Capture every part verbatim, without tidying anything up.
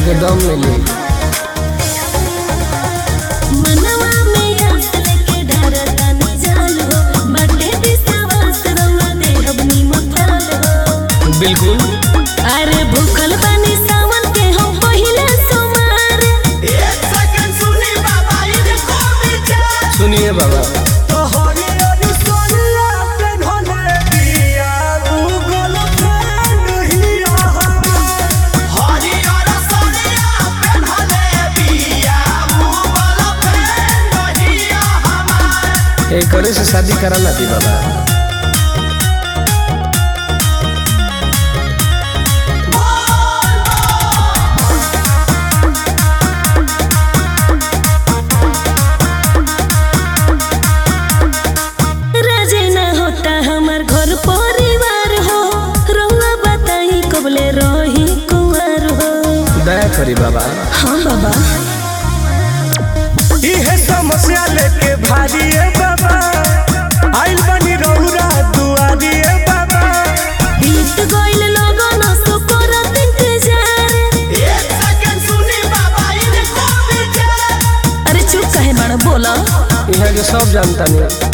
के दम मिली। मनवा में आस लेके डरता न जाल हो, बाटे विश्वास रउआ दे अपनी मथाल हो। बिल्कुल। अरे भूखल बानी सावन के हम पहिले सोमार। एक सेकंड सुनी बाबा इनको विचार। सुनिए बाबा। एक करे से शादी कराना थी बाबा। राजे ना होता हमार घर परिवार हो, रउआ बताई कबले रही कुंवर हो। दया करी बाबा। हाँ बाबा। इहे समस्या लेके भारी है बाबा, आइल बनी रउरा दुआरी है बाबा। बीत गइल लोगन सो करत इंतजार। एक सेकंड सुनी बाबा इनको विचार। अरे चुप काहे बाड़ा, बोला। यहाँ के सब जानता नहीं।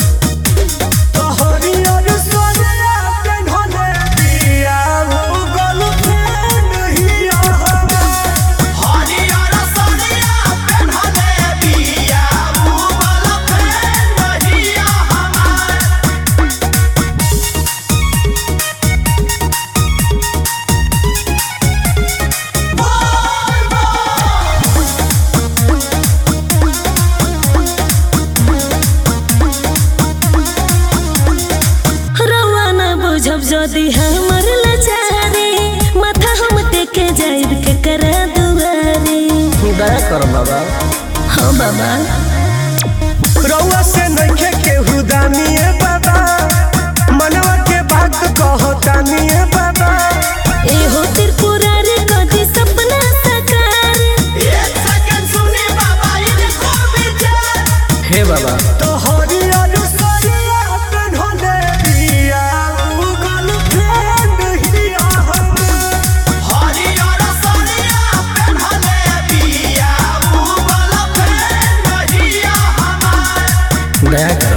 जब जदी हमर लाचारी, माथा हम टेके जाइब के करा दुआरी। दया कर बाबा। हाँ बाबा। रउआ से नइखे केहू दानी है बाबा, मनवा के बात कहतानी है बाबा। एहो त्रिपुरारी कदी सपना साकार। एक सेकंड सुनी बाबा इनको विचार। हे बाबा। तो हरी अनुसरिया पेन्हले बिया उगल फ्रेंड हिया हम। हरी अनुसरिया पेन्हले बिया उगल फ्रेंड हिया हमार। दया कर।